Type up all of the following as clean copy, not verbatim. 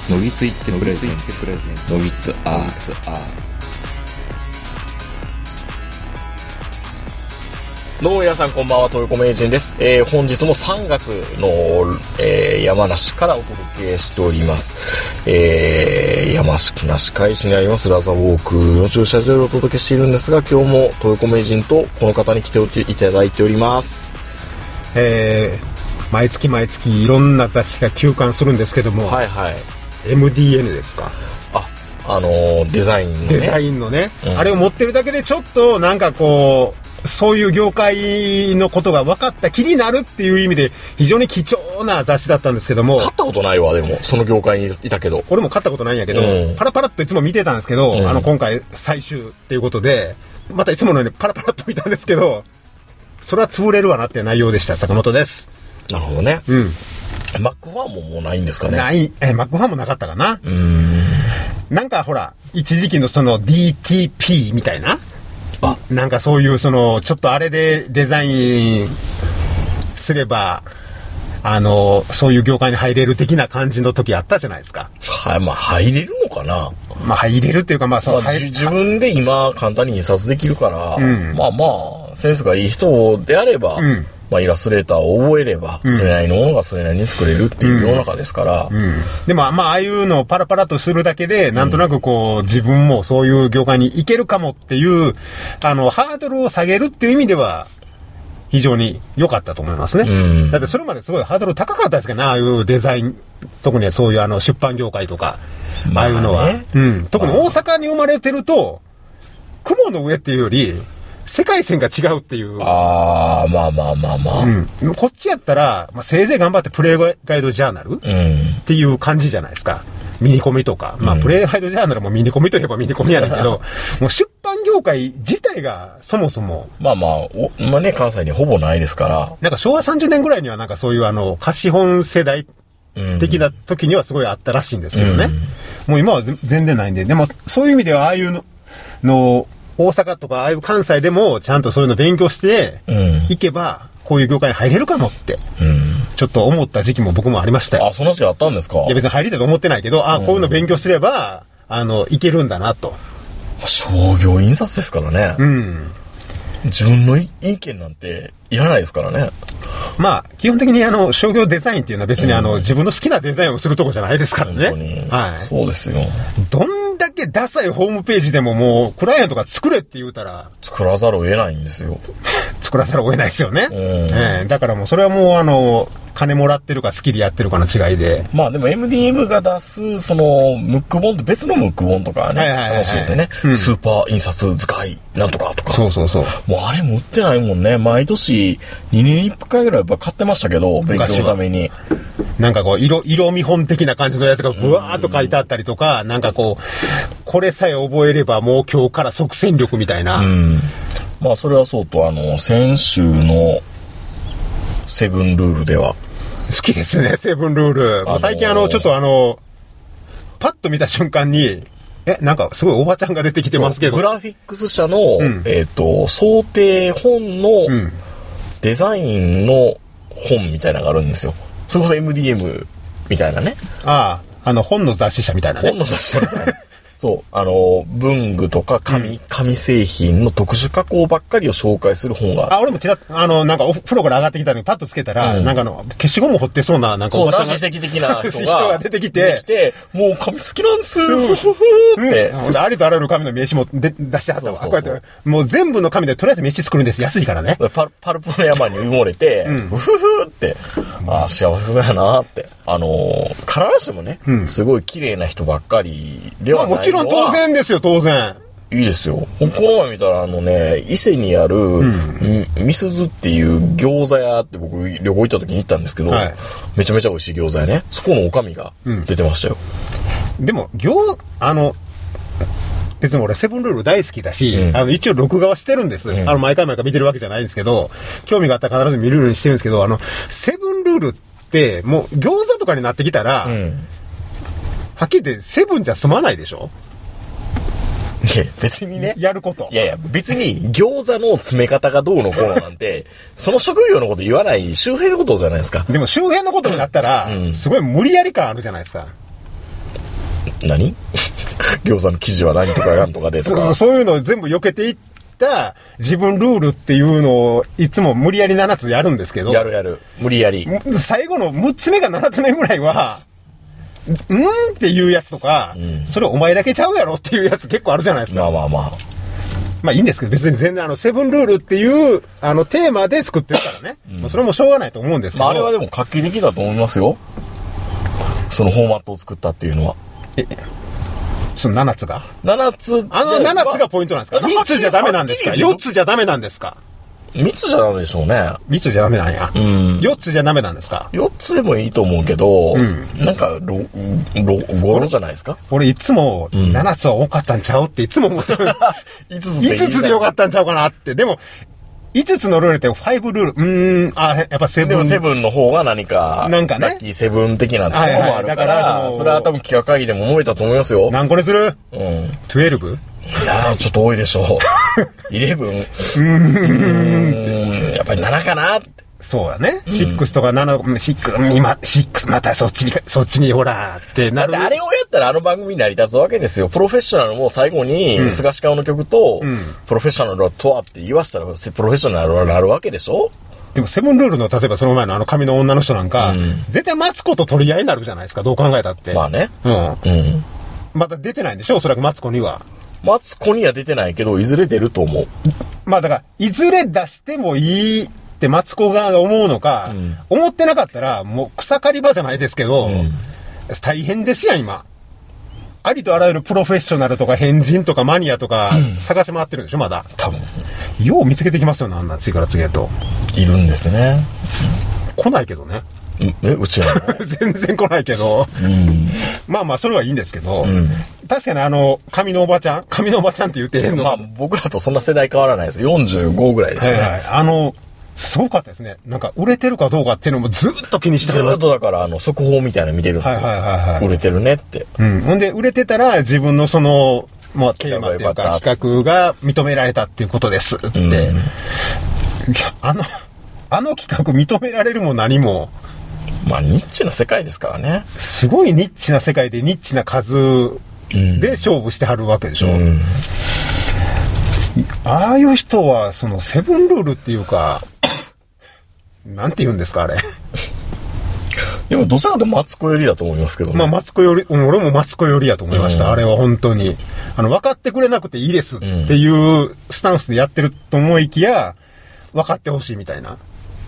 のぎついってプレゼンツのぎつアーどうも皆さんこんばんは、豊子名人です。本日も3月の、山梨からお届けしております。山梨海市にありますラザウォークの駐車場でお届けしているんですが、今日も豊子名人とこの方に来ていただいております。 毎月いろんな雑誌が休刊するんですけども、 はいはい。 MDN ですか。 デザインのね。 デザインのね、 うん、 あれを持ってるだけでちょっとなんかこう、そういう業界のことが分かった気になるっていう意味で非常に貴重な雑誌だったんですけども。 買ったことないわ、でも。その業界にいたけど。 俺も買ったことないんやけど、パラパラっといつも見てたんですけど、今回最終っていうことで、またいつものようにパラパラっと見たんですけど、それは潰れるわなっていう内容でした。坂本です。 なるほどね。マックファンももうないんですかね。 マックファンもなかったかな。なんかほら、一時期のその DTP みたいな、なんかそういうその、ちょっとあれでデザインすれば、そういう業界に入れる的な感じの時あったじゃないですか。 はい、まあ入れるのかな。 まあ入れるっていうか、まあその、 自分で今簡単に印刷できるから、まあ、センスがいい人であれば、まあ、イラストレーターを覚えれば、それなりのものがそれなりに作れるっていう世の中ですから。 でも、まあ、ああいうのをパラパラとするだけで、なんとなくこう、自分もそういう業界に行けるかもっていう、ハードルを下げるっていう意味では、非常に良かったと思いますね。だってそれまですごいハードル高かったですけどね、ああいうデザイン、特にそういう出版業界とか、ああいうのは。特に大阪に生まれてると、雲の上っていうより、世界線が違うっていう。 まあ。 こっちやったら、せいぜい頑張ってプレイガイドジャーナルっていう感じじゃないですか。ミニコミとか。まあ、プレイガイドジャーナルもミニコミといえばミニコミやねんけど、もう出版業界自体がそもそも。 まあね、関西にほぼないですから。 なんか昭和30年ぐらいにはなんかそういう貸本世代的な時にはすごいあったらしいんですけどね。もう今は全然ないんで。でもそういう意味ではああいうの大阪とかああいう関西でもちゃんとそういうの勉強していけば、こういう業界に入れるかもって、ちょっと思った時期も僕もありましたよ。 そんな時期あったんですか？ いや別に入りたいと思ってないけど、こういうの勉強すれば、いけるんだなと。 商業印刷ですからね。自分の意見なんていらないですからね。 まあ、基本的に商業デザインっていうのは別に自分の好きなデザインをするとこじゃないですからね。 本当に。 はい。 そうですよ。 どんだけダサいホームページでももう、クライアントが作れって言うたら。 作らざるを得ないんですよ。 作らざるを得ないですよね。だからもうそれはもう金もらってるか好きでやってるかの違いで。 まあでも MDM が出す、その、ムック本って別のムック本とかね、楽しいですよね。スーパー印刷使いなんとかとか。 そう。 もうあれも売ってないもんね。毎年2年に1回ぐらいやっぱ買ってましたけど、勉強のために。 なんかこう、色見本的な感じのやつがブワーっと書いてあったりとか、なんかこう、これさえ覚えればもう今日から即戦力みたいな。 まあそれはそうと、先週のセブンルールでは。 好きですね、セブンルール。最近ちょっとパッと見た瞬間に、なんかすごいおばちゃんが出てきてますけど。 グラフィックス社の、想定本のデザインの本みたいなのがあるんですよ。それこそ MDM みたいなね。 本の雑誌社みたいなね。 本の雑誌社みたいな。そう、文具とか紙製品の特殊加工ばっかりを紹介する本が。 俺もちらっと、なんかお風呂から上がってきたのにパッとつけたら、なんか消しゴム掘ってそうな、なんかそう、男子的な人が出てきて、 もう紙好きなんですよ、ふふって。 ありとあらゆる紙の名刺も出してはったわ。こうやって、もう全部の紙でとりあえず名刺作るんです。安いからね。 パルプの山に埋もれて、ふふって、幸せだなって。必ずしもね、すごい綺麗な人ばっかりではないのは。 もちろん当然ですよ、当然。 いいですよ。この前見たら伊勢にある、みすずっていう餃子屋って僕旅行行った時に行ったんですけど、めちゃめちゃ美味しい餃子屋ね。そこのおかみが出てましたよ。 でも、別に俺セブンルール大好きだし、一応録画はしてるんです。毎回見てるわけじゃないんですけど、興味があったら必ず見るようにしてるんですけど、セブンルールって、もう餃子とかになってきたら、はっきり言ってセブンじゃ済まないでしょ？ いや、別にね。 やること。 いや、別に餃子の詰め方がどうのこうのなんて、その職業のこと言わない周辺のことじゃないですか。 でも周辺のことになったら、すごい無理やり感あるじゃないですか。 何餃子の生地は何とかなんとかでとか。 そういうのを全部避けていった自分ルールっていうのをいつも無理やり7つやるんですけど。 やる。無理やり。 最後の6つ目か7つ目ぐらいは、っていうやつとか、それお前だけちゃうやろっていうやつ結構あるじゃないですか。まあいいんですけど、別に全然セブンルールっていうテーマで作ってるからね。それもしょうがないと思うんですけど。 あれはでも画期的だと思いますよ。そのフォーマットを作ったっていうのは。 その7つが ?7 つ。 7つがポイントなんですか？ 3 つじゃダメなんですか？ 4 つじゃダメなんですか ？3つじゃダメでしょうね。 3つじゃダメなんや。4つじゃダメなんですか ？4つでもいいと思うけど、なんか、5じゃないですか？ 俺いつも、7つは多かったんちゃうっていつも思ってる。5つでよかったんちゃうかなって。でも、5つのルールって5ルール、やっぱセブン。 でもセブンの方が何か、 なんかね。 ラッキーセブン的なところもあるから、それは多分企画会議でも思えたと思いますよ。 何個にする？12？ いやー、ちょっと多いでしょう。11? やっぱり7かなって。 そうだね。6とか7、6、またそっちにほら、ってなる。 だってあれをやったらあの番組に成り立つわけですよ。プロフェッショナルも最後に、菅氏顔の曲と、プロフェッショナルとはって言わせたら、プロフェッショナルはなるわけでしょ？ でもセブンルールの、例えばその前の髪の女の人なんか、絶対マツコと取り合いになるじゃないですか、どう考えたって。 まあね。 まだ出てないんでしょ、おそらくマツコには。 マツコには出てないけど、いずれ出ると思う。 まあだから、いずれ出してもいいってマツコ側が思うのか、思ってなかったら、もう草刈り場じゃないですけど、大変ですやん、今。ありとあらゆるプロフェッショナルとか変人とかマニアとか探し回ってるんでしょ、まだ。 多分。 よう見つけてきますよね、あんな次から次へと。 いるんですね。 来ないけどね。 うちは全然来ないけど、まあそれはいいんですけど、確かに髪のおばちゃんって言ってへんの。 まあ僕らとそんな世代変わらないです。45ぐらいでしたね。 すごかったですね。なんか売れてるかどうかっていうのもずっと気にしてる。 ずっとだから速報みたいなの見てるんですよ。売れてるねって。 ほんで売れてたら自分のその、まあテーマっていうか企画が認められたっていうことですって。いや、あの企画認められるも何も。 まあニッチな世界ですからね。 すごいニッチな世界でニッチな数で勝負してはるわけでしょ。ああいう人はそのセブンルールっていうかなんて言うんですかあれ。 でもどちらかとマツコ寄りだと思いますけどね。 まあマツコ寄り、俺もマツコ寄りやと思いました。あれは本当に分かってくれなくていいですっていうスタンスでやってると思いきや分かってほしいみたいな。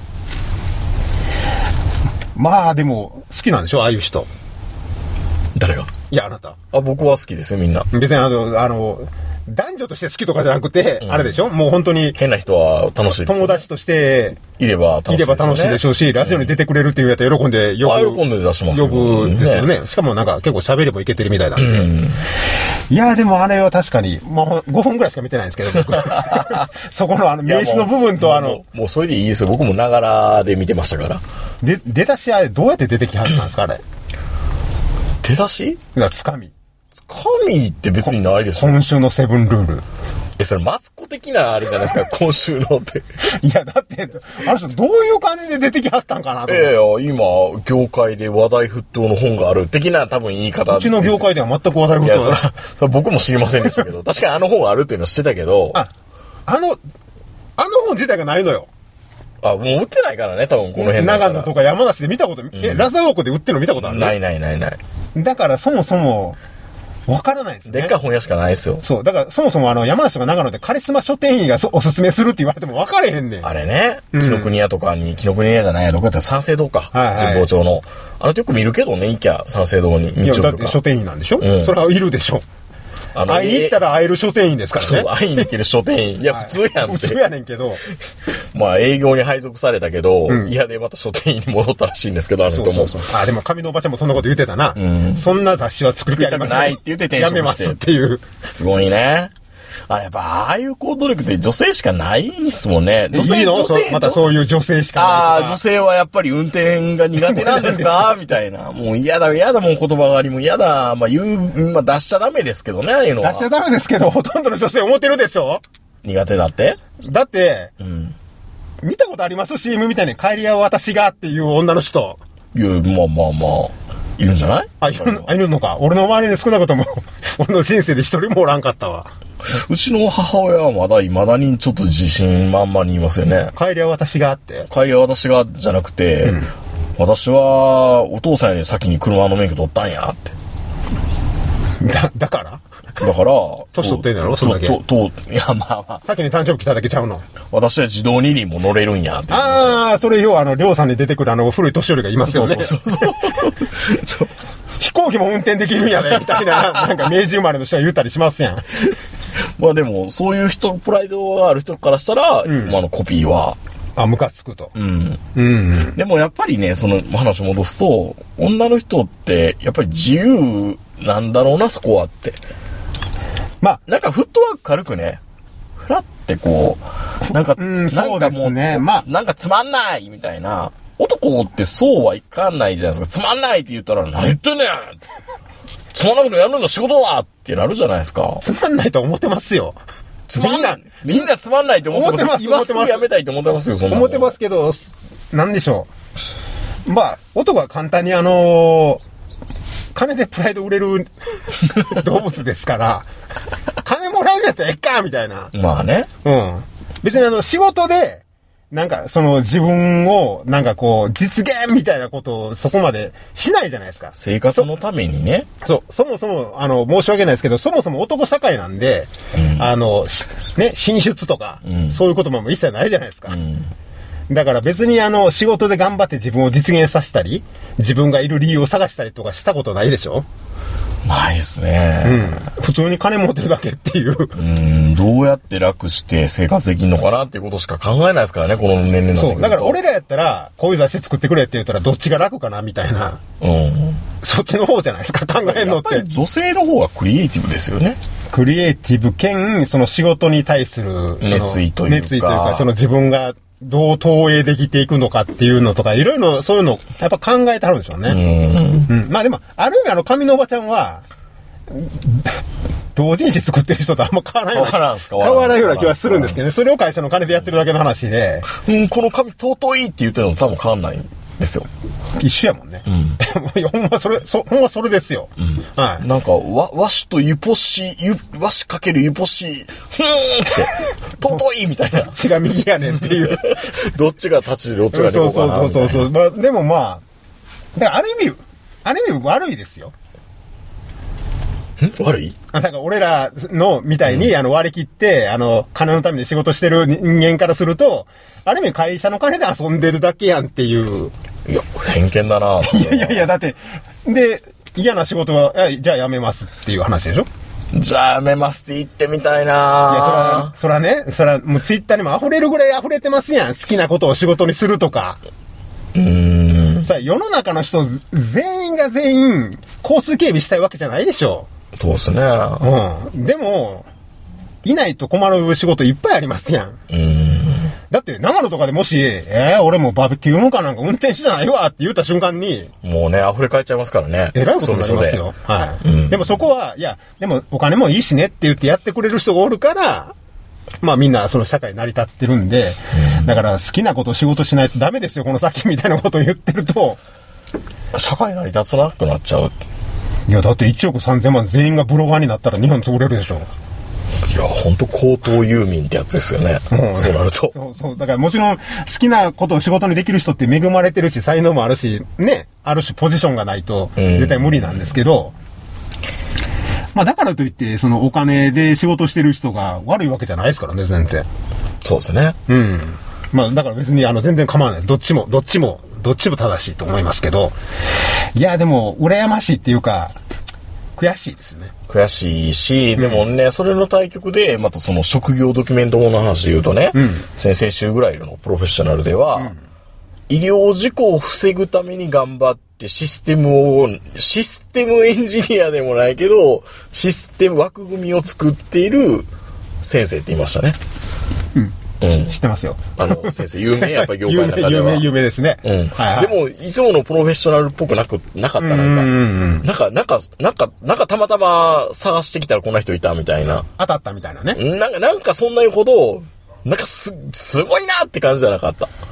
まあでも好きなんでしょああいう人。 誰が？ いやあなた。 僕は好きですよみんな。 別に男女として好きとかじゃなくて、あれでしょもう本当に変な人は楽しいです、ね、 友達としていれば楽しいでしょうし、ラジオに出てくれるっていうやつは喜んで喜んで出しますよ。 呼ぶですよね。しかもなんか結構喋ればいけてるみたいなんで。いやでもあれは確かに、まあ、5分ぐらいしか見てないんですけど、僕そこの名刺の部分ともうそれでいいですよ。僕もながらで見てましたから。 出だしあれどうやって出てきはったんですかあれ。 出だし？ つかみって別にないでしょ。 今週のセブンルール。 それマツコ的なあれじゃないですか今週のって。 いやだってあの人どういう感じで出てきはったんかなと。 今業界で話題沸騰の本がある的な多分言い方。 うちの業界では全く話題沸騰。 いやそれ僕も知りませんでしたけど確かにあの本があるっていうのは知ってたけど。 あの本自体がないのよ。 もう売ってないからね多分この辺長野とか山梨で見たこと、ラザウォークで売ってるの見たことある？ ない。 だからそもそもわからないですね。 でっかい本屋しかないですよ。 そう。だからそもそも山梨とか長野でカリスマ書店員がおすすめするって言われてもわかれへんねん。 あれね。紀ノ国屋とかに、紀ノ国屋じゃないや、どこやったら三省堂か。神保町の。よく見るけどね、行きゃ三省堂に。 いや、だって書店員なんでしょ？それはいるでしょ。会いに行ったら会える書店員ですからね。 そう、会いに行ける書店員。いや、普通やんって。 普通やねんけど。 まあ、営業に配属されたけど、嫌でまた書店員に戻ったらしいんですけど、あの人も。 でも、紙のおばちゃんもそんなこと言ってたな。そんな雑誌は作りたくないって言ってやめますっていう。 すごいね。やっぱ、ああいう行動力って女性しかないっすもんね。女性またそういう女性しかない。 女性はやっぱり運転が苦手なんですかみたいな。もう嫌だ、もう言葉がりも嫌だ。まあ出しちゃダメですけどね、ああいうのは。 出しちゃダメですけど、ほとんどの女性思ってるでしょ？ 苦手だって？ だって、見たことあります？ CM みたいに帰りは私がっていう女の人。 いや、まあ。 いるんじゃない？ いるのか。俺の周りに少なくとも、俺の人生で一人もおらんかったわ。 うちの母親は未だにちょっと自信満々に言いますよね。 帰りは私があって。 帰りは私がじゃなくて、私はお父さんより先に車の免許取ったんやって。 だから年取ってんだろそんだけ。 いや、まあまあ。 先に誕生日来ただけちゃうの。 私は自動二輪も乗れるんやって。 それ要はりょうさんに出てくる古い年寄りがいますよね。そう。飛行機も運転できるんやね、みたいな、なんか明治生まれの人が言ったりしますやん。 まあでも、そういう人、プライドがある人からしたら、今のコピーは。 ムカつくと。 でもやっぱりね、その話戻すと、女の人って、やっぱり自由なんだろうな、そこはって。まあ、なんかフットワーク軽くね、ふらってこう、なんかもう、 ね、 なんかつまんないみたいな、男ってそうはいかないじゃないですか。つまんないって言ったら、何言ってんねんつまんないことやるの仕事だってなるじゃないですか。 つまんないと思ってますよ。 みんなつまんないって思ってます。今すぐやめたいと思ってますよ、そんな。 思ってますけど、なんでしょう。まあ、男は簡単に金でプライド売れる動物ですから、金もらうんやったらええかみたいな。 まあね。 別に仕事で、なんか自分をなんか実現みたいなことをそこまでしないじゃないですか。 生活のためにね。 そもそも申し訳ないですけど、そもそも男社会なんで、進出とか、そういう言葉も一切ないじゃないですか。だから別に仕事で頑張って自分を実現させたり、自分がいる理由を探したりとかしたことないでしょ？ ないですね。 普通に金持ってるだけっていう。 どうやって楽して生活できるのかなっていうことしか考えないですからね、この年齢になってくると。 そう。だから俺らやったら、こういう雑誌作ってくれって言ったらどっちが楽かなみたいな。そっちの方じゃないですか、考えるのって。 やっぱり女性の方がクリエイティブですよね。 クリエイティブ兼、その仕事に対する熱意というか、 その自分がどう投影できていくのかっていうのとか、いろいろそういうのやっぱ考えてはるんでしょうね。まあでも、ある意味上のおばちゃんは、同人誌作ってる人とあんま変わらないような気はするんですけどね。それを会社の金でやってるだけの話で。 この紙尊いって言ってるのと多分変わんないんですよ。 一緒やもんね。ほんまそれですよ。 はい。なんか、和紙とユポシ、和紙かけるユポシ、って、尊いみたいな。 どっちが右やねんっていう。 どっちが立ちでどっちが猫かな。 そう。まあ、でもまあ、だからある意味悪いですよ。 悪い？ だから俺らのみたいに、割り切って、金のために仕事してる人間からすると、ある意味会社の金で遊んでるだけやんっていう。 いや、偏見だな。 いや、だって、で、嫌な仕事は、じゃあ辞めますっていう話でしょ？ じゃあ辞めますって言ってみたいな。 いや、そらもうツイッターにも溢れるぐらい溢れてますやん。好きなことを仕事にするとか。さあ、世の中の人全員が全員、交通警備したいわけじゃないでしょ。 そうですね。 でも、いないと困る仕事いっぱいありますやん。だって、長野とかでもし、俺もバーベキューもかなんか運転してないわって言った瞬間に、 もうね、溢れ返っちゃいますからね。 えらいことになりますよ。はい。でもそこは、いや、でもお金もいいしねって言ってやってくれる人がおるから、まあみんなその社会成り立ってるんで、だから好きなことを仕事しないとダメですよ、この先みたいなことを言ってると。 社会成り立つなくなっちゃう。 いや、だって1億3000万全員がブロガーになったら日本潰れるでしょ。 いや、ほんと高等遊民ってやつですよね。そうなると。 そう。だからもちろん好きなことを仕事にできる人って恵まれてるし、才能もあるし、ね、ある種ポジションがないと絶対無理なんですけど、まあだからといって、そのお金で仕事してる人が悪いわけじゃないですからね、全然。 そうですね。 まあだから別に全然構わないです。どっちも正しいと思いますけど、いやでも羨ましいっていうか悔しいですよね。 悔しいし、でもね、それの対局でまたその職業ドキュメントもの話で言うとね、先々週ぐらいのプロフェッショナルでは、医療事故を防ぐために頑張ってシステムエンジニアでもないけどシステム枠組みを作っている先生って言いましたね。 知ってますよ。 先生、有名やっぱり業界の中では。 有名ですね。 でも、いつものプロフェッショナルっぽくなかった、なんかたまたま探してきたらこんな人いたみたいな。 当たったみたいなね。 なんかそんなほど、なんかすごいなって感じじゃなかった。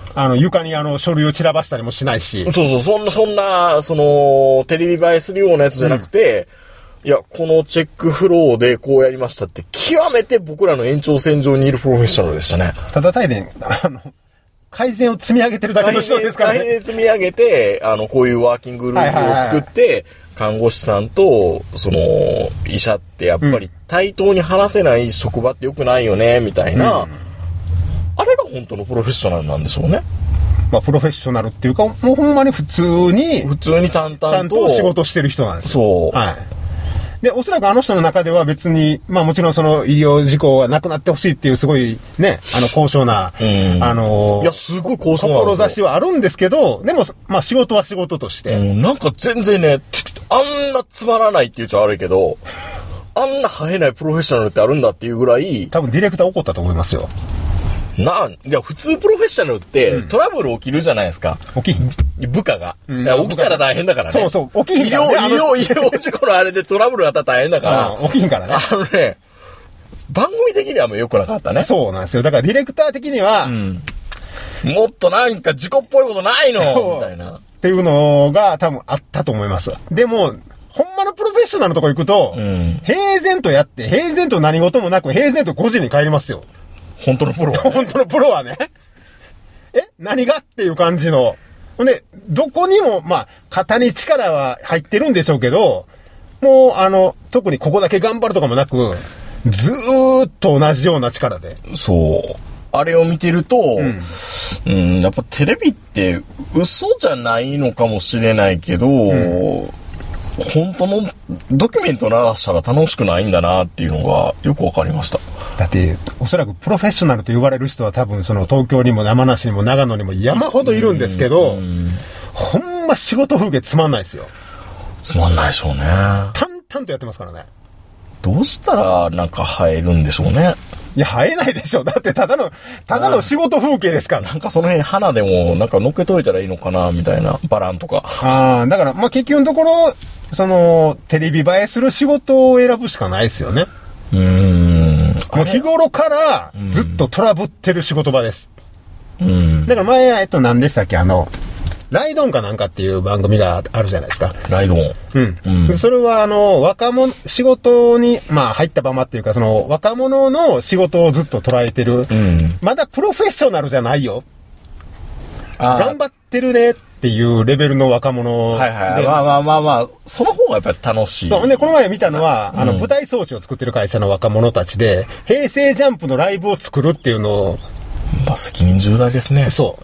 床に書類を散らばしたりもしないし。 そうそう、そんな、テレビ映えするようなやつじゃなくて、いや、このチェックフローでこうやりましたって、極めて僕らの延長線上にいるプロフェッショナルでしたね。 ただ単にね、改善を積み上げてるだけの人ですからね。 改善積み上げて、こういうワーキングルームを作って、看護師さんと、医者ってやっぱり対等に話せない職場って良くないよね、みたいな、あれが本当のプロフェッショナルなんでしょうね。 まあ、プロフェッショナルっていうか、もうほんまに普通に淡々と仕事してる人なんですよ。 そう。 はい。で、おそらくあの人の中では別に、まあもちろんその医療事故がなくなってほしいっていうすごいね、高尚な、 いや、すごい高尚なんですよ。 志はあるんですけど、でも、まあ仕事は仕事として。 なんか全然ね、あんなつまらないって言っちゃ悪いけど、あんな生えないプロフェッショナルってあるんだっていうぐらい。 多分ディレクター怒ったと思いますよ。 いや、普通プロフェッショナルって、トラブル起きるじゃないですか。 起きひん。 部下が。いや、起きたら大変だからね。 そうそう、起きひんからね。 医療事故のあれでトラブルがあったら大変だから。 起きひんからね。 番組的にはもう良くなかったね。 そうなんですよ。だからディレクター的には、 もっとなんか事故っぽいことないのみたいな。 っていうのが多分あったと思います。でも、ほんまのプロフェッショナルのとこ行くと、平然とやって、平然と何事もなく、平然と5時に帰りますよ。 本当のプロは、ね。 本当のプロはね。何がっていう感じの。ほんで、どこにも、まあ、肩に力は入ってるんでしょうけど、もう、特にここだけ頑張るとかもなく、ずーっと同じような力で。 そう。あれを見てると、やっぱテレビって嘘じゃないのかもしれないけど、本当のドキュメント流したら楽しくないんだなっていうのがよくわかりました。 だって、おそらくプロフェッショナルと言われる人は多分東京にも山梨にも長野にも山ほどいるんですけど、ほんま仕事風景つまんないですよ。 つまんないでしょうね。 淡々とやってますからね。 どうしたらなんか生えるんでしょうね。 いや、生えないでしょ。だってただの仕事風景ですから。 なんかその辺花でもなんか乗っけといたらいいのかなみたいな、バランとか。 だからまあ結局のところ、テレビ映えする仕事を選ぶしかないですよね。もう日頃からずっとトラブってる仕事場です。だから前、何でしたっけ、ライドンかなんかっていう番組があるじゃないですか。 ライドン。 それは若者、仕事に、まあ入ったままっていうか、若者の仕事をずっと捉えてる。まだプロフェッショナルじゃないよ。頑張ってるねっていうレベルの若者で。 まあ、その方がやっぱり楽しい。 そう。で、この前見たのは、舞台装置を作ってる会社の若者たちで、平成ジャンプのライブを作るっていうのを、 まあ、責任重大ですね。 そう。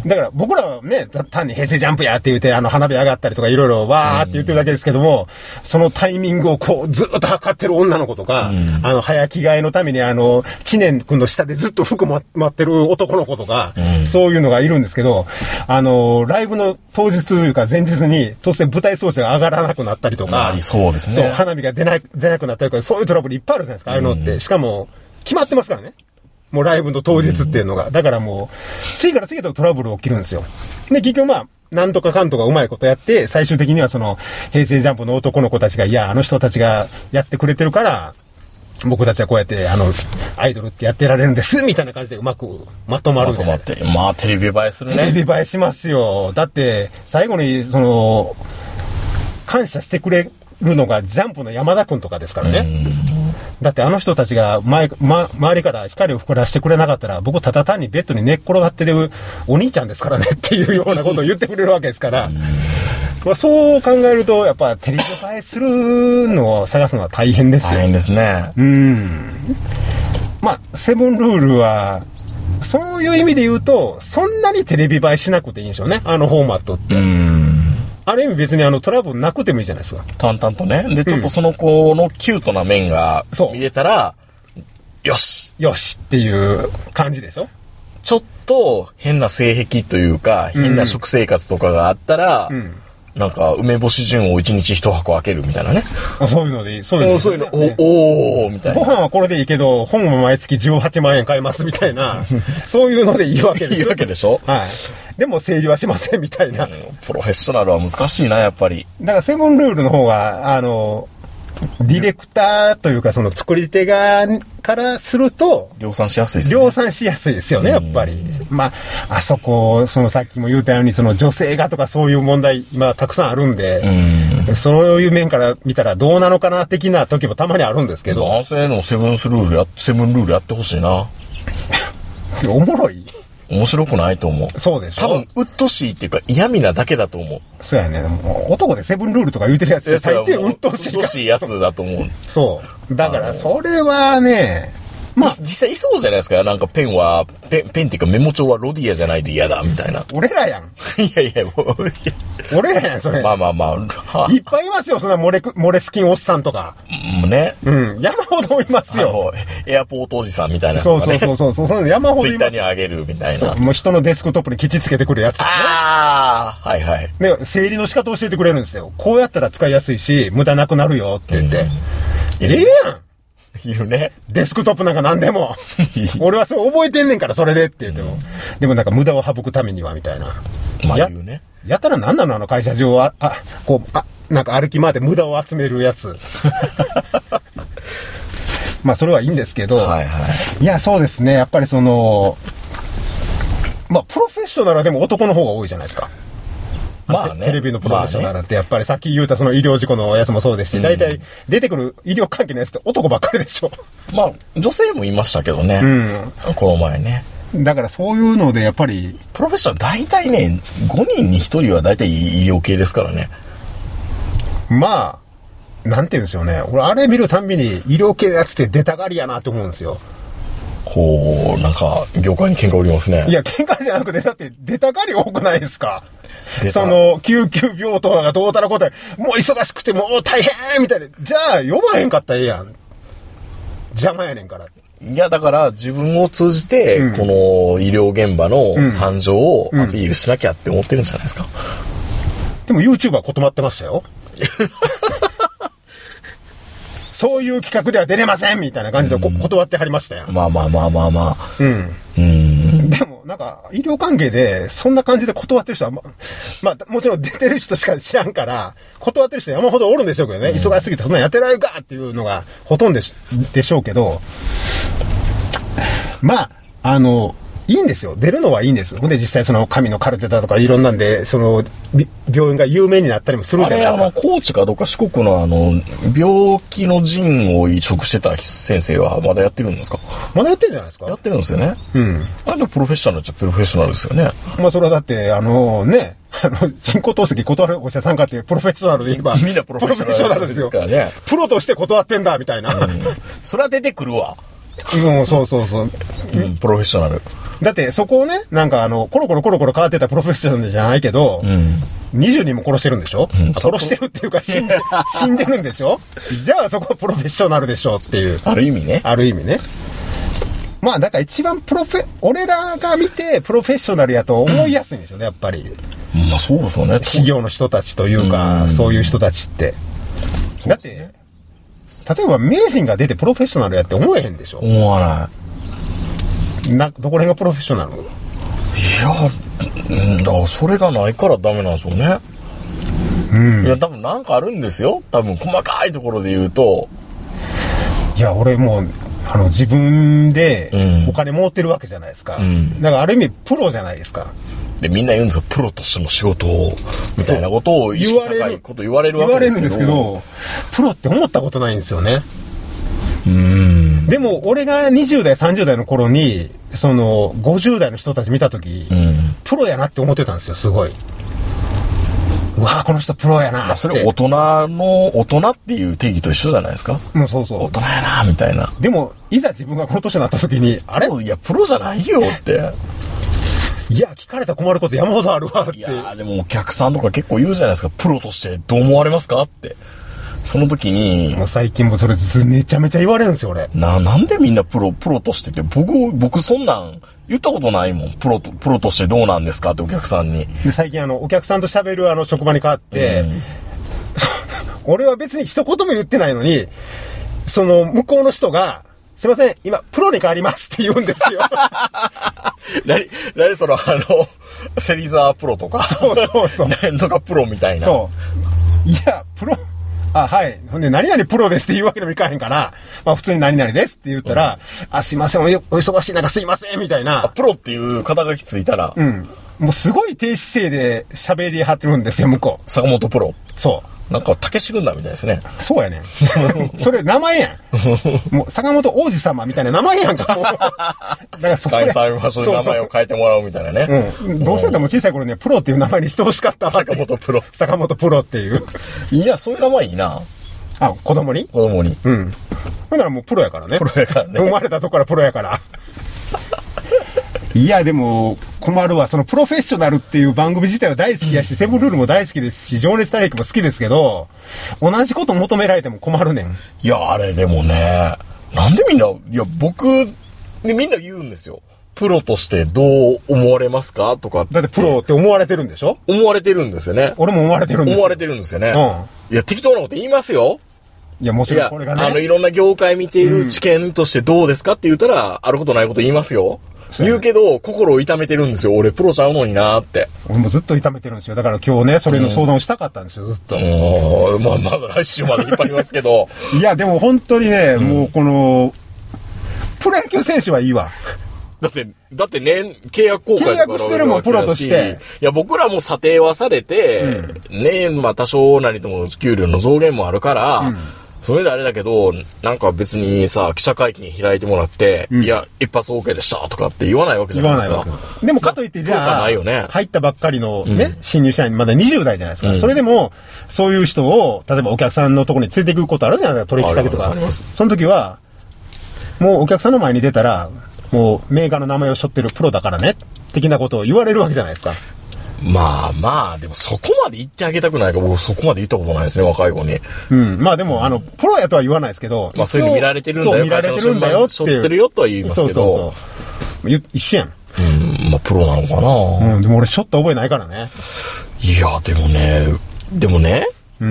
だから僕らはね、単に平成ジャンプやって言って、花火上がったりとかいろいろわーって言ってるだけですけども、そのタイミングをこうずっと測ってる女の子とか、早着替えのために知念君の下でずっと服待ってる男の子とか、そういうのがいるんですけど、ライブの当日というか前日に突然舞台装置が上がらなくなったりとか、 そうですね。 そう、花火が出なくなったりとか、そういうトラブルいっぱいあるじゃないですか、ああいうのって。しかも、決まってますからね。もうライブの当日っていうのが。だからもう、次から次へとトラブル起きるんですよ。で、結局まあ、なんとかかんとかうまいことやって、最終的には平成ジャンプの男の子たちが、いや、あの人たちがやってくれてるから、僕たちはこうやって、アイドルってやってられるんです、みたいな感じでうまくまとまるじゃない。 まとまって。まあ、テレビ映えするね。 テレビ映えしますよ。だって、最後に、感謝してくれるのがジャンプの山田くんとかですからね。だってあの人たちが周りから光を吹らしてくれなかったら、僕ただ単にベッドに寝っ転がってるお兄ちゃんですからねっていうようなことを言ってくれるわけですから、まあ、そう考えるとやっぱテレビ映えするのを探すのは大変ですよ。 大変ですね。 まあセブンルールはそういう意味で言うとそんなにテレビ映えしなくていいんでしょうね、あのフォーマットって。ある意味別にトラブルなくてもいいじゃないですか。 淡々とね。で、ちょっとその子のキュートな面が見れたら、よしっていう感じでしょ。 ちょっと変な性癖というか、変な食生活とかがあったら、なんか梅干し純を1日1箱開けるみたいなね。 そういうのでいい。そういうの、 おーみたいな。 ご飯はこれでいいけど、本も毎月18万円買えますみたいな、そういうのでいいわけです。 いいわけでしょ。 はい。でも整理はしませんみたいな。 プロフェッショナルは難しいな、やっぱり。 だからセブンルールの方が、 ディレクターというか、その作り手側からすると、 量産しやすいですね。 量産しやすいですよね、やっぱり。まあ、あそこ、そのさっきも言ったように、その女性がとかそういう問題、今たくさんあるんで、そういう面から見たらどうなのかな的な時もたまにあるんですけど。 男性のセブンルールやってほしいな。 おもろい面白くないと思う。 そうでしょ。 多分、うっとしいっていうか嫌味なだけだと思う。 そうやね。もう男でセブンルールとか言うてるやつって大抵うっとしい。 うっとしいやつだと思う。 そう。だから、それはね、 まあ、実際いそうじゃないですか。なんかペンっていうかメモ帳はロディアじゃないと嫌だ、みたいな。 俺らやん。 いやいや、もう。 俺らやん、それ。 まあ。 いっぱいいますよ、そんな漏れスキンおっさんとか。 ね。 山ほどいますよ。 エアポートおじさんみたいな、ね。 そう。その山ほどいます。 ツイッターにあげるみたいな。 もう人のデスクトップにケチつけてくるやつとかね。 はい。 で、整理の仕方を教えてくれるんですよ。こうやったら使いやすいし、無駄なくなるよって言って。やんいるね。 デスクトップなんか何でも。俺はそう覚えてんねんから、それでって言っても。でもなんか無駄を省くためには、みたいな。 まあ言うね。 やったら何なのあの会社上は、なんか歩き回って無駄を集めるやつ。まあそれはいいんですけど。いや、そうですね。やっぱりその、まあプロフェッショナルはでも男の方が多いじゃないですか。まあね、テレビのプロフェッショナルってやっぱりさっき言うたその医療事故のやつもそうですし、大体出てくる医療関係のやつって男ばっかりでしょ。 まあ女性もいましたけどね。この前ね。 だからそういうのでやっぱりプロフェッショナル大体ね、5人に1人は大体医療系ですからね。 まあなんて言うんでしょうね。俺あれ見るたんびに医療系のやつって出たがりやなって思うんですよ。 ほう、なんか業界に喧嘩売りますね。 いや喧嘩じゃなくてだって出たがり多くないですか。その救急病棟がどうたらこうたらもう忙しくてもう大変みたいな。じゃあ呼ばへんかったらええやん。邪魔やねんから。 いやだから自分を通じてこの医療現場の惨状をアピールしなきゃって思ってるんじゃないですか。 でも YouTuber は断ってましたよ。そういう企画では出れませんみたいな感じで断ってはりましたよ。 まあ。 でもなんか医療関係でそんな感じで断ってる人はまあもちろん出てる人しか知らんから断ってる人山ほどおるんでしょうけどね。忙しすぎてそんなやってられるかっていうのがほとんどでしょうけど、まあいいんですよ。出るのはいいんです。ほんで実際その神のカルテだとかいろんなんでその病院が有名になったりもするじゃないですか。 高知かどっか四国の病気の腎を移植してた先生はまだやってるんですか？ まだやってるんじゃないですか？ やってるんですよね。あれでプロフェッショナルっちゃプロフェッショナルですよね。 まあそれはだって人工透析断るお医者さんかってプロフェッショナルで言えばみんなプロフェッショナルですからね。 プロとして断ってんだみたいな。 それは出てくるわ。 そう。 プロフェッショナル。 だってそこをね、なんかコロコロ変わってたプロフェッショナルじゃないけど、20人も殺してるんでしょ、殺してるっていうか死んでるんでしょじゃあそこはプロフェッショナルでしょっていう。 ある意味ね。 まあだから一番俺らが見てプロフェッショナルやと思いやすいんでしょうね、やっぱり。 まあそうですよね。 企業の人たちというか、そういう人たちって。だって、例えば名人が出てプロフェッショナルやって思えへんでしょ。 思わない。 どこら辺がプロフェッショナル？ いや、だからそれがないからダメなんでしょうね。いや、多分なんかあるんですよ。多分細かいところで言うと。 いや、俺もう、自分でお金持ってるわけじゃないですか。だからある意味プロじゃないですか。 で、みんな言うんですよ。プロとしての仕事を、みたいなことを意識高いこと言われるわけですけど。 言われるんですけど、プロって思ったことないんですよね。でも、俺が20代、30代の頃に、その、50代の人たち見たとき、プロやなって思ってたんですよ、すごい。うわぁ、この人プロやなって。 まあ、それ大人っていう定義と一緒じゃないですか。 そう。 大人やなみたいな。 でも、いざ自分がこの年になったときに、あれ？ いや、プロじゃないよって。 いや、聞かれたら困ること山ほどあるわって。 いや、でもお客さんとか結構言うじゃないですか。プロとしてどう思われますかって。その時に。 もう最近もそれめちゃめちゃ言われるんですよ、俺。 なんでみんなプロとしてって、僕そんなん言ったことないもん。プロとしてどうなんですかってお客さんに。 で、最近お客さんと喋る職場に変わって、俺は別に一言も言ってないのに、その向こうの人が、すいません、今、プロに変わりますって言うんですよ。 何その、芹沢プロとか。 そう。 なんとかプロみたいな。 そう。いや、プロはい。ほんで、何々プロですって言うわけにもいかへんから、まあ普通に何々ですって言ったら、すいません、お忙しい中すいません、みたいな。 プロっていう肩書きついたら。 もうすごい低姿勢で喋りはってるんですよ、向こう。坂本プロ。 そう。 なんか、たけし軍団みたいですね。 そうやねん。それ、名前やん。もう、坂本王子様みたいな名前やんか。だからそこで。会員場所で名前を変えてもらうみたいなね。 どうせでも小さい頃ね、プロっていう名前にしてほしかったわ。 坂本プロ。 坂本プロっていう。 いや、そういう名前いいな。 子供に？ 子供に。 ほんならもうプロやからね。 プロやからね。 生まれたとこからプロやから。いや、でも、困るわ。そのプロフェッショナルっていう番組自体は大好きやし、セブンルールも大好きですし、情熱大陸も好きですけど、同じこと求められても困るねん。 いや、あれでもね、なんでみんな、僕、みんな言うんですよ。プロとしてどう思われますかとか。 だってプロって思われてるんでしょ？ 思われてるんですよね。 俺も思われてるんですよ。 思われてるんですよね。いや、適当なこと言いますよ。 いや、もちろんこれがね。 いろんな業界見ている知見としてどうですかって言ったら、あることないこと言いますよ。言うけど、心を痛めてるんですよ。俺、プロちゃうのになーって。 俺もずっと痛めてるんですよ。だから今日ね、それの相談をしたかったんですよ、ずっと。 まだ来週まで引っ張りますけど。 いや、でも本当にね、もうこの、プロ野球選手はいいわ。 だって契約更改契約してるもん、プロとして。 いや、僕らも査定はされて、まあ多少なりとも給料の増減もあるから、それであれだけど、なんか別にさ、記者会見開いてもらって、いや、一発 OK でしたとかって言わないわけじゃないですか。 でもかといってじゃあ、入ったばっかりのね、新入社員、まだ20代じゃないですか。それでも、そういう人を、例えばお客さんのところに連れて行くことあるじゃないですか、取引先とか。その時は、もうお客さんの前に出たら、もうメーカーの名前を背負ってるプロだからね、的なことを言われるわけじゃないですか。 まあ、でもそこまで言ってあげたくないから、僕そこまで言ったことないですね、若い子に。 まあでも、プロやとは言わないですけど。 まあそういうの見られてるんだよ、 見られてるんだよっていう。 背負ってるよとは言いますけど。 一緒やん。 まあプロなのかな。 でも俺背負った覚えないからね。 いや、でもね。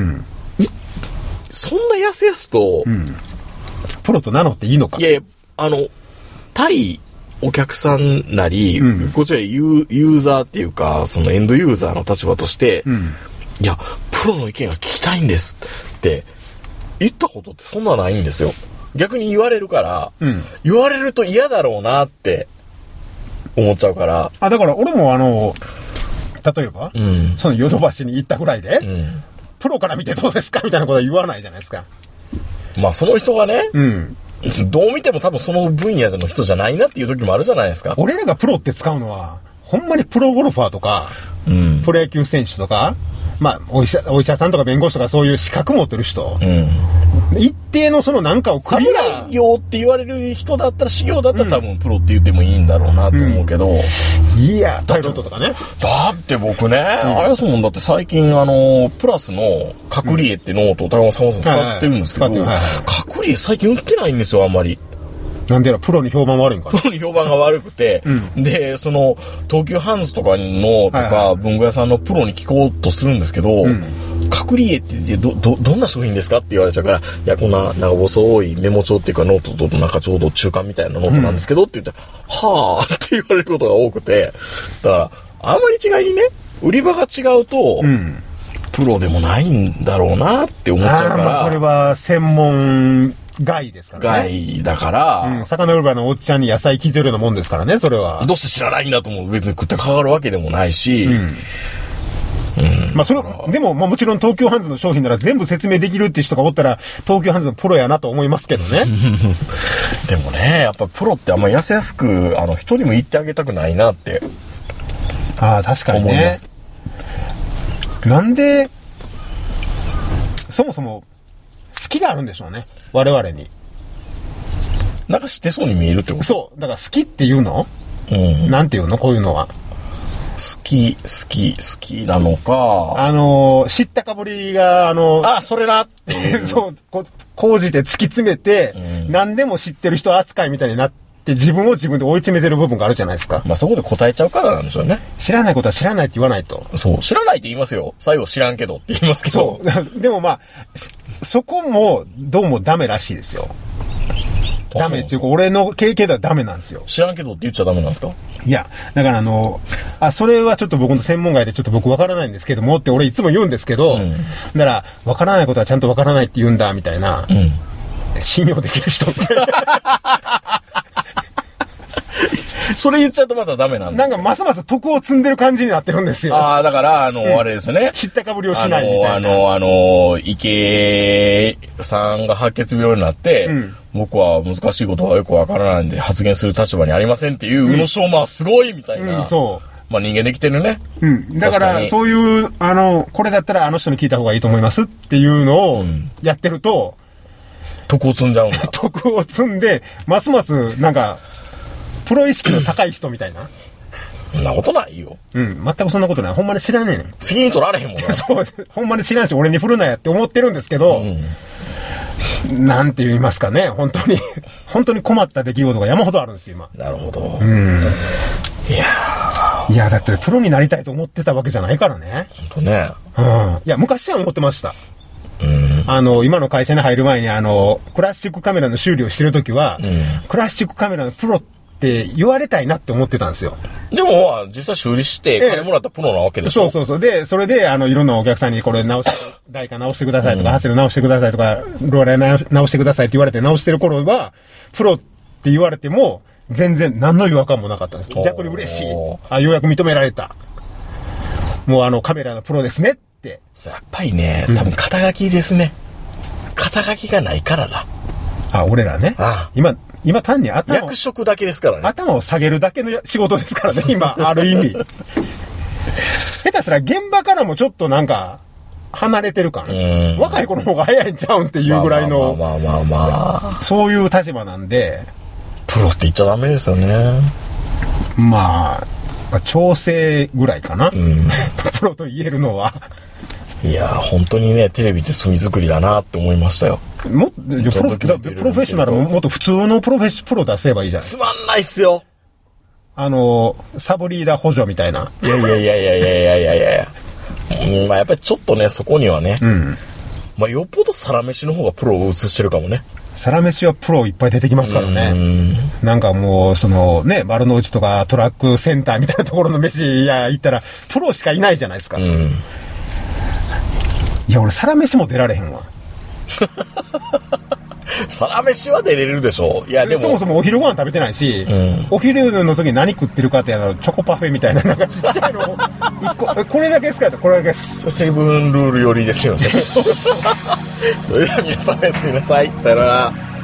そんなやすやすと、 プロと名乗っていいのか。 いや、対お客さんなり、こちらユーザーっていうか、そのエンドユーザーの立場として、いや、プロの意見が聞きたいんですって言ったことってそんなないんですよ。逆に言われるから、言われると嫌だろうなって思っちゃうから。 だから俺も例えば、そのヨドバシに行ったぐらいで、プロから見てどうですかみたいなことは言わないじゃないですか。 まあその人がね、どう見ても多分その分野の人じゃないなっていう時もあるじゃないですか。 俺らがプロって使うのは、ほんまにプロゴルファーとか、プロ野球選手とか、まあ、お医者さんとか弁護士とかそういう資格持ってる人、一定のそのなんかをクリア。 侍業って言われる人だったら、修行だったら多分プロって言ってもいいんだろうなと思うけど。 いや、パイロットとかね。 だって僕ね、あれですもん、だって最近プラスの隔離絵ってノートを高山さん使ってるんですけど、隔離絵最近売ってないんですよ、あんまり。 なんでやらプロに評判悪いんかな。 プロに評判が悪くて、で、その、東急ハンズとかの、とか、文具屋さんのプロに聞こうとするんですけど、隔離絵ってどんな商品ですかって言われちゃうから、いや、こんな長細いメモ帳っていうかノートとなんかちょうど中間みたいなノートなんですけどって言ったら、はぁって言われることが多くて、だから、あんまり違いにね、売り場が違うと、プロでもないんだろうなって思っちゃうから。 まあそれは専門、外ですからね。外だから。 魚売り場のおっちゃんに野菜聞いてるようなもんですからね、それは。 どうして知らないんだとも別に食ってかかるわけでもないし。 まあそれ、でも、まあもちろん東京ハンズの商品なら全部説明できるって人がおったら、東京ハンズのプロやなと思いますけどね。 でもね、やっぱプロってあんまやすやすく、人にも言ってあげたくないなって。 確かにね。思います。なんで、そもそも、好きがあるんでしょうね。我々に。 なんか知ってそうに見えるってこと？ そう。だから好きっていうの？なんていうのこういうのは。 好きなのか。 知ったかぶりが、 それなっていう。 そう、講じて突き詰めて、何でも知ってる人扱いみたいになって、自分を自分で追い詰めてる部分があるじゃないですか。 まあそこで答えちゃうからなんでしょうね。 知らないことは知らないって言わないと。 そう、知らないって言いますよ。最後知らんけどって言いますけど。 そう。でもまあ、そこもどうもダメらしいですよ。 ダメっていうか、俺の経験ではダメなんですよ。 知らんけどって言っちゃダメなんですか？ いや、だからそれはちょっと僕の専門外でちょっと僕わからないんですけどもって俺いつも言うんですけど、だからわからないことはちゃんとわからないって言うんだみたいな、信用できる人みたいな。 それ言っちゃうとまだダメなんですよ。 なんかますます徳を積んでる感じになってるんですよ。 ああ、だからあれですね。 知ったかぶりをしないみたいな。 池さんが白血病になって、僕は難しいことはよくわからないんで発言する立場にありませんっていう宇野昌磨すごいみたいな。そう。まあ人間できてるね。 だからそういうこれだったらあの人に聞いた方がいいと思いますっていうのをやってると、 徳を積んじゃうんだ。 徳を積んでますますなんかプロ意識の高い人みたいな。 そんなことないよ。 全くそんなことない。ほんまに知らねえねん。 責任取られへんもんな。 そう、ほんまに知らんし、俺に振るなやって思ってるんですけど、なんて言いますかね、本当に困った出来事が山ほどあるんですよ、今。 なるほど。 いや、だってプロになりたいと思ってたわけじゃないからね。 本当ね。 いや、昔は思ってました。今の会社に入る前にクラシックカメラの修理をしてるときは、クラシックカメラのプロって言われたいなって思ってたんですよ。 でも、実際修理して金もらったプロなわけでしょ。 そう。で、それで、いろんなお客さんにこれライカ直してくださいとか、ハセル直してくださいとか、ローライ直してくださいって言われて直してる頃は、プロって言われても、全然何の違和感もなかったんです。逆に嬉しい。ようやく認められた。もうカメラのプロですねって。 やっぱりね、多分肩書きですね。肩書きがないからだ。 俺らね。今単に役職だけですからね。 頭を下げるだけの仕事ですからね、今、ある意味。下手すら現場からもちょっとなんか、離れてる感。若い子の方が早いんちゃうんっていうぐらいの、そういう立場なんで。 プロって言っちゃダメですよね。 調整ぐらいかな。プロと言えるのは。 いや本当にね、テレビって墨作りだなって思いましたよ。 プロフェッショナルももっと普通のプロ出せばいいじゃない。 つまんないっすよ。 サブリーダー補助みたいな。 いや。やっぱりちょっとね、そこにはね、よっぽどサラメシの方がプロを映してるかもね。 サラメシはプロいっぱい出てきますからね。なんかもう、丸の内とかトラックセンターみたいなところの飯屋行ったら、プロしかいないじゃないですか。いや、俺、サラ飯も出られへんわ。 サラ飯は出れるでしょ。いや、でも。 そもそもお昼ご飯食べてないし、お昼の時に何食ってるかってチョコパフェみたいな、なんかちっちゃいのを、1個、これだけですかってこれだけです。 セブンルール寄りですよね。それでは皆さんおやすみなさい。さよなら。